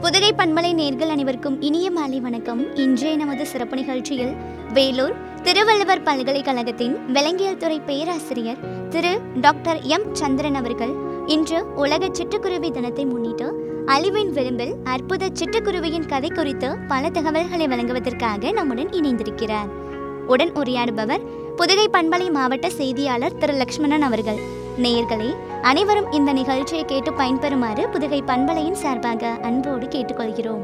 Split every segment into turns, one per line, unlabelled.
புதுகை பண்பலை நேர்கள் அனைவருக்கும் இனிய மாலை வணக்கம். இன்றைய நமது சிறப்பு நிகழ்ச்சியில் வேலூர் திருவள்ளுவர் பல்கலைக்கழகத்தின் விலங்கியல் துறை பேராசிரியர் திரு டாக்டர் எம் சந்திரன் அவர்கள் இன்று உலக சிட்டுக்குருவி தினத்தை முன்னிட்டு அழிவின் விளிம்பில் அற்புத சிட்டுக்குருவியின் கதை குறித்து பல தகவல்களை வழங்குவதற்காக நம்முடன் இணைந்திருக்கிறார். உடன் உரையாடுபவர் புதுகை பண்பலை மாவட்ட செய்தியாளர் திரு லக்ஷ்மணன் அவர்கள். நேயர்களே, அனைவரும் இந்த நிகழ்ச்சியை கேட்டு பயன்பெறுமாறு புதுகை பண்பலையின் சார்பாக அன்போடு கேட்டுக்கொள்கிறோம்.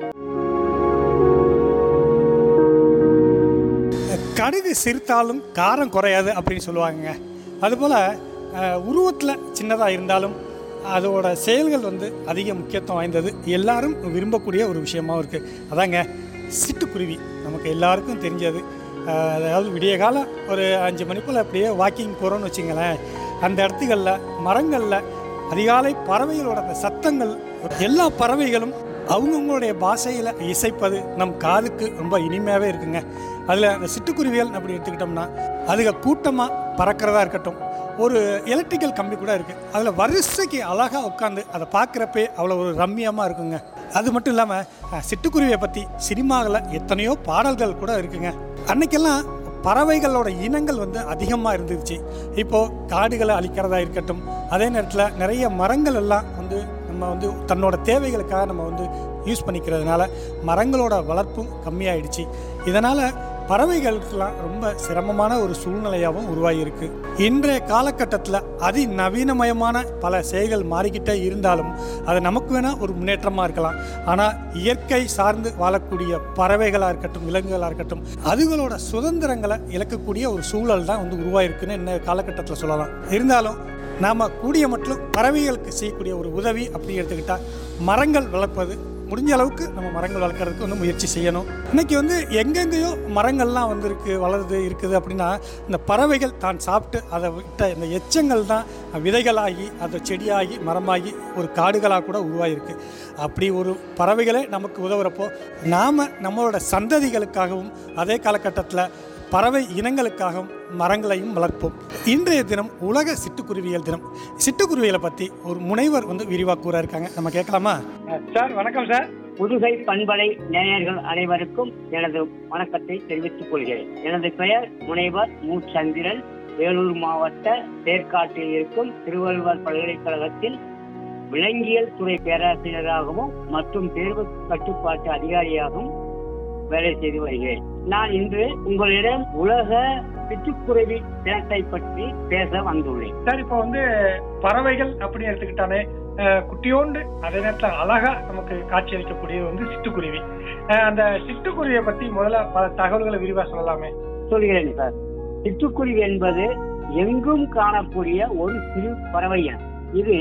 கடுகு சிரித்தாலும் காரம் குறையாது அப்படின்னு சொல்லுவாங்க. அதுபோல் உருவத்தில் சின்னதாக இருந்தாலும் அதோட செயல்கள் அதிக முக்கியத்துவம் வாய்ந்தது, எல்லாரும் விரும்பக்கூடிய ஒரு விஷயமாகவும் இருக்குது. அதாங்க சிட்டுக்குருவி. நமக்கு எல்லாருக்கும் தெரிஞ்சது. அதாவது விடிய காலம் ஒரு 5 மணி போல் அப்படியே வாக்கிங் போகிறோன்னு வச்சுங்களேன், அந்த இடத்துகளில் மரங்களில் அதிகாலை பறவைகளோட அந்த சத்தங்கள், எல்லா பறவைகளும் அவங்கவுங்களுடைய பாஷையில் இசைப்பது நம் காதுக்கு ரொம்ப இனிமையாகவே இருக்குங்க. அதில் அந்த சிட்டுக்குருவிகள் அப்படி எடுத்துக்கிட்டோம்னா அதுக கூட்டமாக பறக்கிறதா இருக்கட்டும், ஒரு எலக்ட்ரிக்கல் கம்பி கூட இருக்குது, அதில் வரிசைக்கு அழகாக உட்காந்து அதை பார்க்குறப்பே அவ்வளோ ஒரு ரம்மியமாக இருக்குங்க. அது மட்டும் இல்லாமல் சிட்டுக்குருவியை பற்றி சினிமாவில் எத்தனையோ பாடல்கள் கூட இருக்குங்க. அன்னைக்கெல்லாம் பறவைகளோட இனங்கள் அதிகமாக இருந்துச்சு. இப்போது காடுகளை அழிக்கிறதா இருக்கட்டும், அதே நேரத்தில் நிறைய மரங்கள் எல்லாம் நம்ம தன்னோட தேவைகளுக்காக நம்ம யூஸ் பண்ணிக்கிறதுனால மரங்களோட வளர்ப்பும் கம்மியாயிடுச்சு. இதனால் பறவைகளுக்கெல்லாம் ரொம்ப சிரமமான ஒரு சூழ்நிலையாகவும் உருவாகியிருக்கு. இன்றைய காலகட்டத்தில் அதிநவீனமயமான பல செயல்கள் மாறிக்கிட்டே இருந்தாலும் அது நமக்கு வேணால் ஒரு முன்னேற்றமாக இருக்கலாம். ஆனால் இயற்கை சார்ந்து வாழக்கூடிய பறவைகளாக இருக்கட்டும், விலங்குகளாக இருக்கட்டும், அதுகளோட சுதந்திரங்களை இழக்கக்கூடிய ஒரு சூழல் தான் உருவாயிருக்குன்னு இந்த காலகட்டத்தில் சொல்லலாம். இருந்தாலும் நாம் கூடிய மட்டும் பறவைகளுக்கு செய்யக்கூடிய ஒரு உதவி அப்படி எடுத்துக்கிட்டால் மரங்கள் வளர்ப்பது. முடிஞ்ச அளவுக்கு நம்ம மரங்கள் வளர்க்குறதுக்கு முயற்சி செய்யணும். இன்றைக்கி எங்கெங்கேயோ மரங்கள்லாம் இருக்குது அப்படின்னா இந்த பறவைகள் தான் சாப்பிட்டு அதை விட்ட இந்த எச்சங்கள் தான் விதைகளாகி அதை செடியாகி மரமாகி ஒரு காடுகளாக கூட உருவாகிருக்கு. அப்படி ஒரு பறவைகளே நமக்கு உதவுறப்போ நாம் நம்மளோட சந்ததிகளுக்காகவும் அதே காலகட்டத்தில் பறவை இனங்களுக்காகவும் மரங்களையும் வளர்ப்போம். இன்றைய தினம் உலக சிட்டுக்குருவியல் தினம். சிட்டுக்குருவிகளை பற்றி ஒரு முனைவர் விரிவாக கூற இருக்காங்க. நம்ம கேட்கலாமா? சார் வணக்கம் சார்.
புதுகை பண்பலை நேயர்கள் அனைவருக்கும் எனது வணக்கத்தை தெரிவித்துக் கொள்கிறேன். எனது பெயர் முனைவர் மு. சந்திரன். வேலூர் மாவட்ட தேர்காட்டில் இருக்கும் திருவள்ளுவர் பல்கலைக்கழகத்தில் விலங்கியல் துறை பேராசிரியராகவும் மற்றும் தேர்வு கட்டுப்பாட்டு அதிகாரியாகவும் வேலை செய்து வருகிறேன். நான் இன்று உங்களிடம் உலக சிட்டுக்குருவி தினத்தை பற்றி பேச வந்துள்ளேன்.
சார், இப்போ பறவைகள் அப்படின்னு எடுத்துக்கிட்டாலே குட்டியோண்டு அதே நேரத்தில் அழகா நமக்கு காட்சி அளிக்கக்கூடிய சிட்டுக்குருவி. அந்த சிட்டுக்குருவியை பத்தி முதல்ல பல தகவல்களை விரிவா சொல்லலாமே?
சொல்கிறேன் சார். சிட்டுக்குருவி என்பது எங்கும் காணக்கூடிய ஒரு சிறு பறவை இனம். இது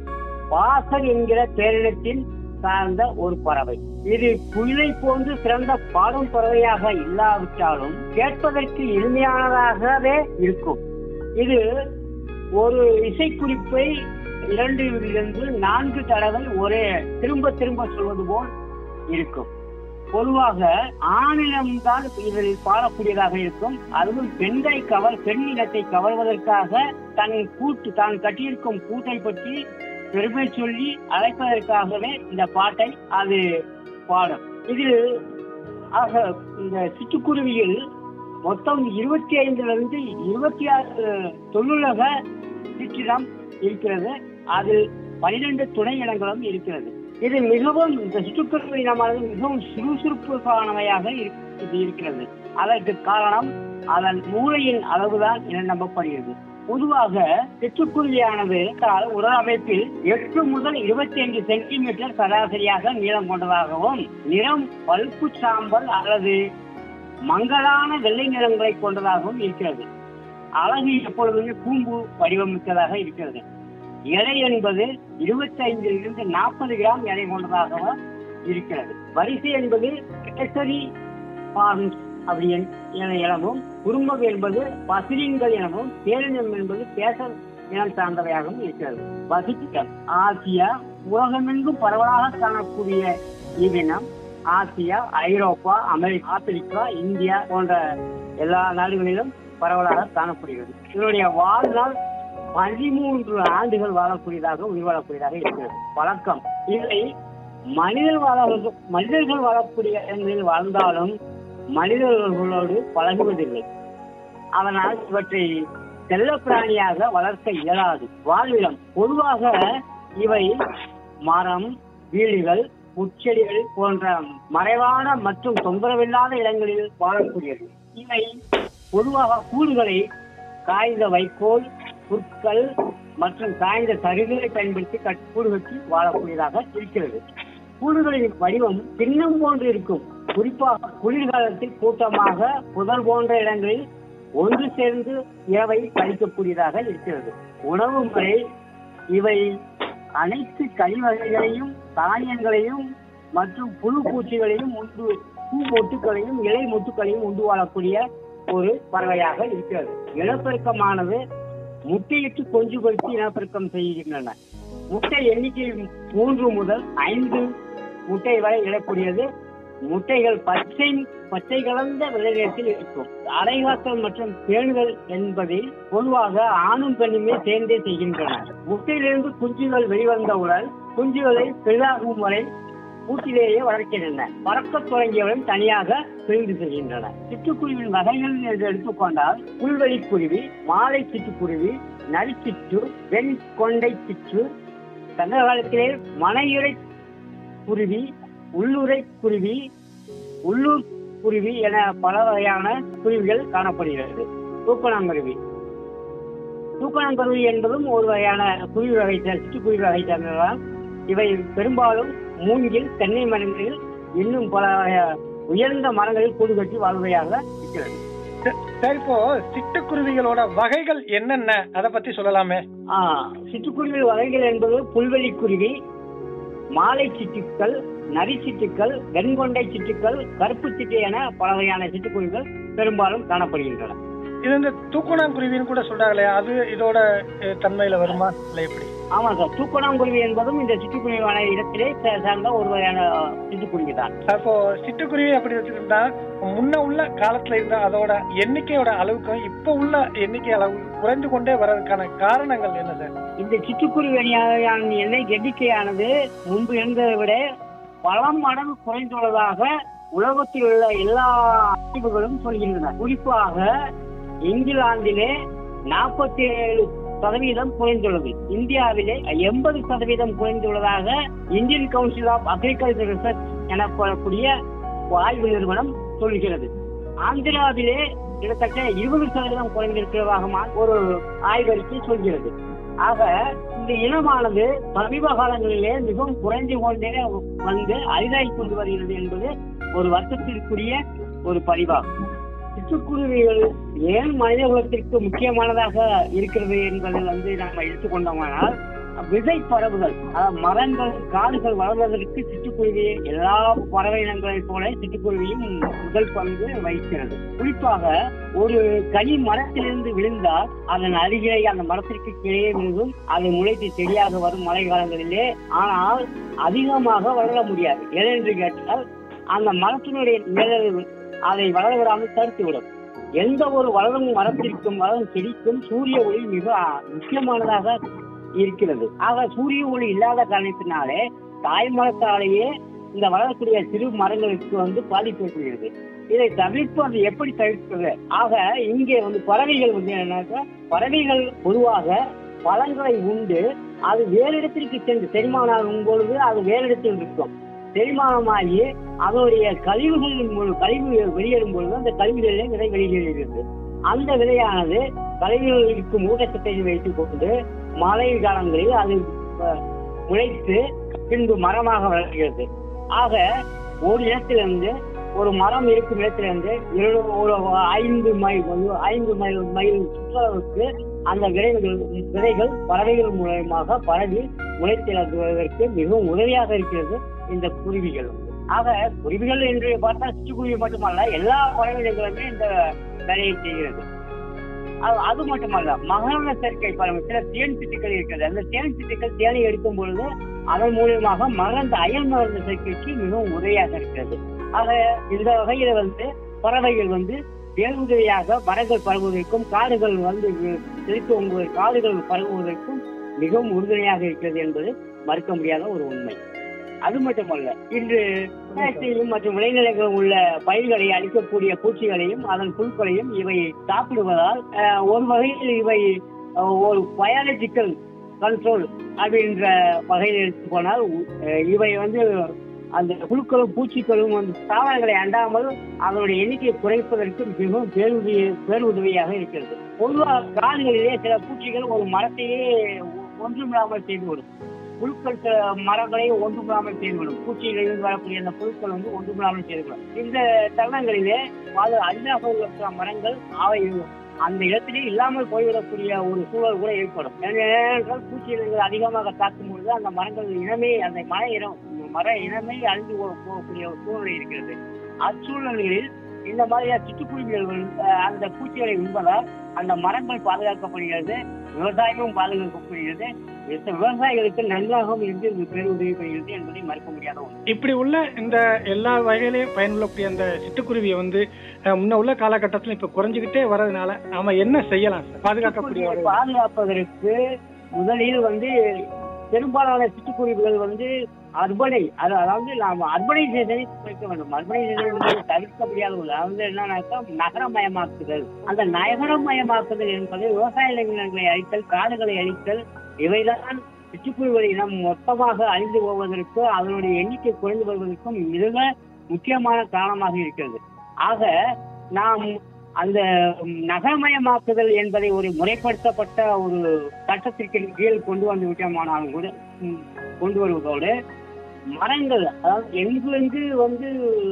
பாசர் என்கிற பேரினத்தின் சார்ந்த ஒரு பறவை. இது குயிலை போன்று சிறந்த பாடும் பறவையாக இல்லாவிட்டாலும் கேட்பதற்கு எளிமையானதாகவே இருக்கும். இது ஒரு இசைக்குறிப்பை 2-4 தடவை ஒரே திரும்ப திரும்ப சொல்வது போல் இருக்கும். பொதுவாக ஆணினம்தான் இதில் பாடக்கூடியதாக இருக்கும். அதுவும் பெண் இனத்தை கவர்வதற்காக தான் கட்டியிருக்கும் கூட்டை பற்றி பெருமை சொல்லி அழைப்பதற்காகவே இந்த பாட்டை அது பாடும். இதில் இந்த சிட்டுக்குருவியில் மொத்தம் 25 26 தொழிலக சிற்றினம் இருக்கிறது. அதில் 12 துணை இனங்களும் இருக்கிறது. இது மிகவும் இந்த சிட்டுக்குருவி இனமானது மிகவும் சுறுசுறுப்பானவையாக இது இருக்கிறது. அதற்கு காரணம் அதன் மூளையின் அளவுதான் என நம்பப்படுகிறது. பொதுவாக சிட்டுக்குருவியானது உடல் அமைப்பில் 8 முதல் 25 சென்டிமீட்டர் சராசரியாக நீளம் கொண்டதாகவும் நிறம் பழுப்பு சாம்பல் அல்லது மங்கலான வெள்ளை நிறங்களை கொண்டதாகவும் இருக்கிறது. அழகு எப்பொழுதுமே கூம்பு வடிவமிக்கதாக இருக்கிறது. எடை என்பது 25 - 40 கிராம் எடை கொண்டதாகவும் இருக்கிறது. வரிசை என்பது கேசரி ஃபார்ம்ஸ் அப்படி எனவும், குறும்பகு என்பது பசிலின்கள் எனவும், பேரினம் என்பது பேசர் இனம் சார்ந்தவையாகவும் இருக்கிறது. வசிப்பிடம் ஆசியா. உலகமெங்கும் பரவலாக காணக்கூடிய இவ்வினம் Asia, Europe, America, Africa, India போன்ற எல்லா நாடுகளிலும் பரவலாக காணப்படுகிறது. இதனுடைய வாழ்நாள் 13 ஆண்டுகள் வாழக்கூடியதாக உயிர் வாழக்கூடியதாக இருக்கிறது. பழக்கம் இதை மனிதர்கள் வாழக்கூடிய இடங்களில் வாழ்ந்தாலும் மனிதர்களோடு பழகுவதில்லை. அதனால் இவற்றை செல்ல பிராணியாக வளர்க்க இயலாது. வாழ்விடம் பொதுவாக இவை மரம், வீடுகள், முச்செடிகள் போன்ற மறைவான மற்றும் தொந்தரவில்லாத இடங்களில் வாழக்கூடியது. இவை பொதுவாக கூடுகளை காய்ந்த வைக்கோல், புற்கள் மற்றும் காய்ந்த சருகுகளை பயன்படுத்தி கூடு கட்டி வாழக்கூடியதாக இருக்கிறது. கூடுகளின் வடிவம் சின்னம் போன்று இருக்கும். குறிப்பாக குளிர்காலத்தில் கூட்டமாக புதர் போன்ற இடங்களில் ஒன்று சேர்ந்து இரவை கழிக்கக்கூடியதாக இருக்கிறது. உணவு முறை இவை அனைத்து கழிவகைகளையும் தானியங்களையும் மற்றும் புழு பூச்சிகளையும் உண்டு, பூ மொட்டுக்களையும் இலை மொட்டுக்களையும் உண்டு வாழக்கூடிய ஒரு பறவையாக இருக்கிறது. இனப்பெருக்கமானது முட்டையிட்டு கொஞ்சு பொறுத்து இனப்பெருக்கம் செய்கின்றன. முட்டை எண்ணிக்கை 3 முதல் 5 முட்டை வரை இடக்கூடியது. முட்டைகள் பச்சை கலந்த விளைநிலத்தில் இருக்கும். அரைகாத்தல் மற்றும் பேணுதல் என்பதில் பொதுவாக ஆணும் பெண்ணுமே சேர்ந்தே செய்கின்றன. முட்டையிலிருந்து குஞ்சுகள் வெளிவந்தவுடன் குஞ்சுகளை பெரிதாகும் வரை கூட்டிலேயே வளர்க்கின்றன. பறக்க தொடங்கியவுடன் தனியாக பிரிந்து செல்கின்றன. சிட்டுக்குருவின் வகைகள் என்று எடுத்துக்கொண்டால் புல்வெளி குருவி, மாலை சிட்டுக்குருவி, நரிச்சிட்டு, வெண் கொண்டை சிட்டு, சங்க காலத்திலே மனையுறை குருவி, உள்ளூரை குருவி, உள்ளூர் குருவி என பல வகையான குருவிகள் காணப்படுகிறது. தூக்கணாங்குருவி என்பதும் ஒரு வகையான குருவி வகை, சிட்டுக்குருவி வகை சேர்ந்ததால் இவை பெரும்பாலும் மூங்கில், தென்னை மரங்களில் இன்னும் பல உயர்ந்த மரங்களில் கூடு கட்டி வாழ்வையாக இருக்கிறது.
இப்போ சிட்டுக்குருவிகளோட வகைகள் என்னென்ன, அதை பத்தி சொல்லலாமே?
சிட்டுக்குருவி வகைகள் என்பது புல்வெளி குருவி, மாலை சிட்டுக்கள், நரி சிட்டுக்கள், வெண்கொண்டை சிட்டுக்கள், கருப்பு சிட்டு என பல வகையான சிட்டுக்குருவிகள் பெரும்பாலும் காணப்படுகின்றன.
இது இந்த தூக்கணாங்குருவின்னு கூட சொல்றாங்களே, அது இதோட தன்மையில வருமா இல்ல எப்படி?
ஆமா சார், தூக்கணாங்குருவி என்பதும் இந்த சிட்டுக்குருவியான இடத்திலே சார்ந்த ஒரு வகையான சிட்டுக்குருவி தான்.
அப்போ சிட்டுக்குருவி அப்படி வச்சுக்கிட்டா முன்ன உள்ள காலத்துல இருந்த அதோட எண்ணிக்கையோட அளவுக்கும் இப்ப உள்ள எண்ணிக்கை அளவு குறைந்து கொண்டே வர்றதுக்கான காரணங்கள் என்ன சார்?
இந்த சிட்டுக்குருவியான எண்ணிக்கையானது முன்பு இருந்ததை விட பல மடங்கு குறைந்துள்ளதாக உலகத்தில் உள்ள எல்லா ஆய்வுகளும் சொல்கின்றன. குறிப்பாக இங்கிலாந்திலே 47% குறைந்துள்ளது. இந்தியாவிலே 80% குறைந்துள்ளதாக Indian council of agriculture research எனப்படக்கூடிய ஆய்வு நிறுவனம் சொல்கிறது. ஆந்திராவிலே கிட்டத்தட்ட 20% குறைந்திருக்கிறதாக ஒரு ஆய்வறிக்கை சொல்கிறது. ஆக இந்த இனமானது சமீப காலங்களிலே மிகவும் குறைந்து கொண்டே வந்து அரிதாகி கொண்டு வருகிறது என்பது ஒரு வருத்தத்திற்குரிய ஒரு பதிவாகும். சிட்டுக்குருவிகள் ஏன் மனித குலத்திற்கு முக்கியமானதாக இருக்கிறது என்பதை நம்ம எடுத்துக்கொண்டோமானால், விதை பறவுகள், மரங்கள், காடுகள் வளர்வதற்கு சிட்டுக்குருவி எல்லா பறவை இனங்களைப் போல சிட்டுக்குருவியும் முதல் பங்கு வகிக்கிறது. குறிப்பாக ஒரு கனி மரத்திலிருந்து விழுந்தால் அதன் அருகே அந்த மரத்திற்கு கீழே விழுந்தும் அது முளைத்து செடியாக வரும் மழை காலங்களிலே. ஆனால் அதிகமாக வளர முடியாது. ஏனென்று கேட்டால் அந்த மரத்தினுடைய நிழல் அதை வளர விடாமல் தடுத்துவிடும். எந்த ஒரு வளரும் மரத்திற்கும் வளரும் செடிக்கும் சூரிய ஒளி மிக முக்கியமானதாக இருக்கிறது. ஆக சூரிய ஒளி இல்லாத காரணத்தினாலே தாய்மரத்தாலேயே இந்த வளரக்கூடிய சிறு மரங்களுக்கு பாதிப்பு ஏற்படுகிறது. இதை தவிர்ப்பது எப்படி தவிர்ப்பது? ஆக இங்கே பறவைகள் என்னன்னாக்கா, பறவைகள் பொதுவாக பழங்களை உண்டு அது வேறு இடத்திற்கு சென்று செரிமானம் ஆகும் பொழுது அது வேறு இடத்தில் இருக்கும். செரிமானமாகி அதனுடைய கழிவு வெளியேறும் பொழுது அந்த கழிவுகளிலே விதை வெளியேறுகிறது. அந்த விதையானது கழிவுகளில் இருக்கும் ஊட்டச்சத்தை வைத்துக் கொண்டு மழை காலங்களில் அது முளைத்து பின்பு மரமாக வளர்கிறது. ஆக ஒரு இடத்திலிருந்து ஒரு மரம் இருக்கும் இடத்திலிருந்து 5 மைல் சுற்றளவுக்கு அந்த விதைகள் பறவைகள் மூலமாக பரவி முளைத்திறங்குவதற்கு மிகவும் உதவியாக இருக்கிறது இந்த குருவிகள். ஆக குருவிகள் என்று பார்த்தா சிட்டுக்குருவி மட்டுமல்ல, எல்லா பறவைகளுமே இந்த வேலையை செய்கிறது. அது மட்டுமல்ல, மகரந்த சேர்க்கை சில தேன் சிட்டுக்கள் இருக்கிறது. அந்த தேன் சிட்டுக்கள் தேனை எடுக்கும் பொழுது அதன் மூலியமாக அயல் மகரந்த சேர்க்கைக்கு மிகவும் உதவியாக இருக்கிறது. ஆக இந்த வகையில பறவைகள் பேருதவியாக மரங்கள் பரவுவதற்கும் காடுகள் காடுகள் பரவுவதற்கும் மிகவும் உறுதுணையாக இருக்கிறது என்பது மறுக்க முடியாத ஒரு உண்மை. அது மட்டுமல்ல, இன்று விவசாயத்தையும் மற்றும் விளைநிலங்களில் உள்ள பயிர்களை அழிக்கக்கூடிய பூச்சிகளையும் அதன் புழுக்களையும் இவை சாப்பிடுவதால் ஒரு வகையில் இவை ஒரு பயாலஜிக்கல் கண்ட்ரோல் அப்படின்ற வகையில் எடுத்து போனால் இவை அந்த புழுக்களும் பூச்சிகளும் தாவரங்களை அண்டாமல் அதனுடைய எண்ணிக்கையை குறைப்பதற்கு மிகவும் பேருதவியாக இருக்கிறது. பொதுவாக காடுகளிலே சில பூச்சிகள் ஒரு மரத்தையே ஒன்றுமில்லாமல் செய்துவிடும். புழுக்கள் மரங்களை ஒன்றுமில்லாமல் செய்துவிடும். பூச்சிகளிலிருந்து வரக்கூடிய அந்த புழுக்கள் ஒன்றுமில்லாமல் செய்துவிடும். இந்த தருணங்களிலே அரிதாக இருக்கிற மரங்கள் அவை அந்த இடத்திலே இல்லாமல் போய்விடக்கூடிய ஒரு சூழல் கூட ஏற்படும். ஏனென்றால் பூச்சிகள் அதிகமாக தாக்கும் பொழுது அந்த மரங்கள் இனமே அந்த மர இனமே அழிந்து போகக்கூடிய ஒரு சூழ்நிலை இருக்கிறது. அச்சூழல்களில் இந்த மாதிரியான சிட்டுக்குருவிகள் அந்த பூச்சிகளை உண்பதால் அந்த மரங்கள் பாதுகாக்கப்படுகிறது, விவசாயமும் பாதுகாக்கப்படுகிறது, விவசாயிகளுக்கு நன்றாகவும் இருந்து பேருதவி பெறுகிறது என்பதை மறுக்க முடியாத ஒன்று.
இப்படி உள்ள இந்த எல்லா வகையிலையும் பயனுள்ளக்கூடிய அந்த சிட்டுக்குருவியை முன்ன உள்ள காலகட்டத்தில் இப்ப குறைஞ்சுக்கிட்டே வர்றதுனால நாம என்ன செய்யலாம் சார்
பாதுகாப்பதற்கு? முதலில் பெரும்பாலான சிட்டுக்குருவிகள் அதாவது நாம் அர்பனைசேஷனை குறைக்க வேண்டும். அர்பனைசேஷன் தவிர்க்க முடியாத ஒன்று. என்னன்னாக்கா நகரமயமாக்குதல். அந்த நகரமயமாக்குதல் என்பது விவசாய நிலங்களை அழித்தல், காடுகளை அழித்தல், இவைதான் சிட்டுக்குருவிகள் இனம் மொத்தமாக அழிந்து போவதற்கு, அதனுடைய எண்ணிக்கை குறைந்து வருவதற்கும் மிக முக்கியமான காரணமாக இருக்கிறது. ஆக நாம் அந்த நகரமயமாக்குதல் என்பதை ஒரு முறைப்படுத்தப்பட்ட ஒரு சட்டத்திற்கு கீழ் கொண்டு வந்து விட்டோமானாலும் கூட கொண்டு வருவதோடு மரங்கள், அதாவது எங்கு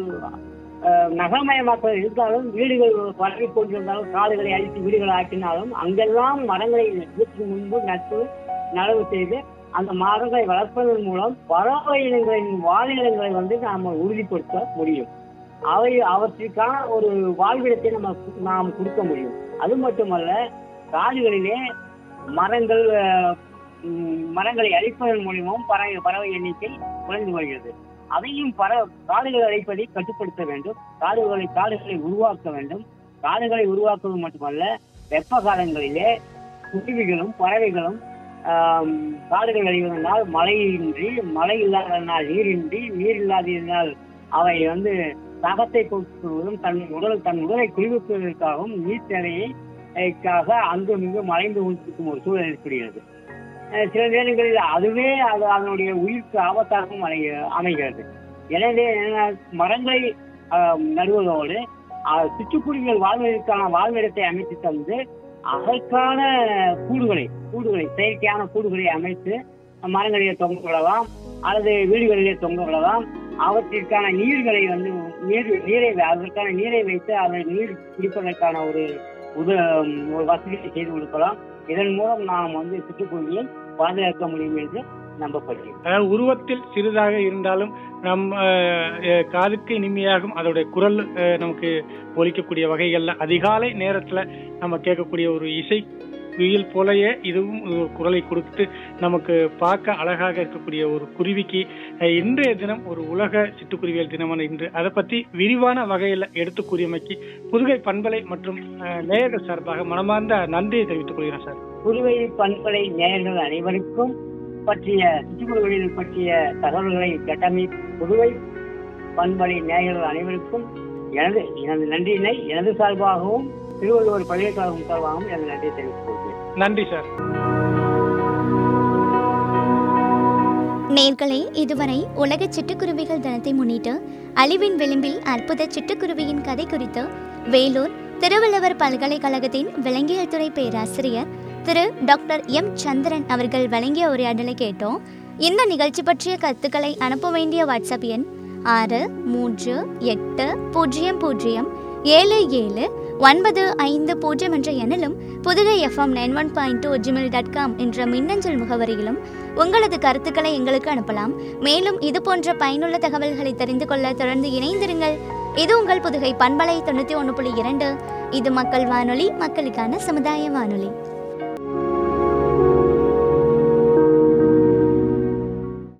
நகரமயமாக்குதல் இருந்தாலும் வீடுகள் பரவி கொண்டிருந்தாலும் காடுகளை அழித்து வீடுகளை ஆக்கினாலும் அங்கெல்லாம் மரங்களை வீட்டுக்கு முன்பு நடவு செய்து அந்த மரங்களை வளர்ப்பதன் மூலம் பறவை இனங்களின் வாழிடங்களை நாம் உறுதிப்படுத்த முடியும். அவற்றிற்கான ஒரு வாழ்விடத்தை நாம் கொடுக்க முடியும். அது மட்டுமல்ல, காடுகளிலே மரங்களை அழிப்பதன் மூலமும் பறவை எண்ணிக்கை குறைந்து வருகிறது. அதையும் காடுகளை அழிப்பதை கட்டுப்படுத்த வேண்டும். காடுகளை உருவாக்க வேண்டும். காடுகளை உருவாக்குவது மட்டுமல்ல, வெப்ப காலங்களிலே குருவிகளும் பறவைகளும் காடுகள் அழிவதனால் மழை இல்லாததனால் நீரின்றி, நீர் இல்லாததனால் அவை தாகத்தை கொடுப்பதும் தன் உடலை குளிர்விப்பதற்காகவும் நீர் தேவைக்காக அங்கு மறைந்து கொண்டிருக்கும் ஒரு சூழல் ஏற்படுகிறது. சில நேரங்களில் அதுவே அதனுடைய உயிருக்கு ஆபத்தாகவும் அமைகிறது. எனவே மரங்களை நடுவதோடு சிட்டுக்குருவிகள் வாழ்வதற்கான வாழ்விடத்தை அமைத்து தந்து அதற்கான கூடுகளை செயற்கையான கூடுகளை அமைத்து மரங்களிலே தொங்க விடலாம் அல்லது வீடுகளிலே தொங்க விடலாம். அவற்றிற்கான நீர்களை அதற்கான நீரை வைத்து அதை நீர் குடிப்பதற்கான ஒரு வசதியை செய்து கொடுக்கலாம். இதன் மூலம் நாம் சிட்டுக்குருவியை பாதுகாக்க முடியும் என்று நம்பப்படுகிறது.
அதாவது உருவத்தில் சிறிதாக இருந்தாலும் நம் காதுக்கு இனிமையாகும் அதோடைய குரல் நமக்கு ஒலிக்கக்கூடிய வகைகள்ல அதிகாலை நேரத்துல நம்ம கேட்கக்கூடிய ஒரு இசை குயில் போலயே இதுவும் ஒரு குரலை கொடுத்து நமக்கு பார்க்க அழகாக இருக்கக்கூடிய ஒரு குருவிக்கு இன்றைய தினம் ஒரு உலக சிட்டுக்குருவியல் தினமான இன்று அதை பத்தி விரிவான வகையில் எடுத்து கூறியமைக்கு புதுகை பண்பலை மற்றும் நேயர்கள் சார்பாக மனமார்ந்த நன்றியை தெரிவித்துக் கொள்கிறேன் சார்.
புதுகை பண்பலை நேயர்கள் அனைவருக்கும் சிட்டுக்குருவிகள் பற்றிய தகவல்களை கட்டமை புதுகை பண்பலை நேயர்கள் அனைவருக்கும் எனது நன்றியினை எனது சார்பாகவும் திருவள்ளுவர் பல்கலைக்கழகம் சார்பாகவும் எனது நன்றியை தெரிவித்துக் கொள்கிறேன்.
நன்றி சார்.
நேயர்களே, இதுவரை உலக சிட்டுக்குருவிகள் தினத்தை முன்னிட்டு அழிவின் விளிம்பில் அற்புத சிட்டுக்குருவியின் கதை குறித்து வேலூர் திருவள்ளுவர் பல்கலைக்கழகத்தின் விலங்கியல் துறை பேராசிரியர் திரு டாக்டர் எம் சந்திரன் அவர்கள் வழங்கிய உரையாடலை கேட்டோம். இந்த நிகழ்ச்சி பற்றிய கருத்துக்களை அனுப்ப வேண்டிய வாட்ஸ்அப் எண் 630807795 என்ற எண்ணிலும் புதுகை FM 91.2 என்ற மின்னஞ்சல் முகவரியிலும் உங்களது கருத்துக்களை எங்களுக்கு அனுப்பலாம். மேலும் இது போன்ற பயனுள்ள தகவல்களை தெரிந்து கொள்ள தொடர்ந்து இணைந்திருங்கள். இது உங்கள் புதுகை பண்பலை 91.2. இது மக்கள் வானொலி, மக்களுக்கான சமுதாய வானொலி.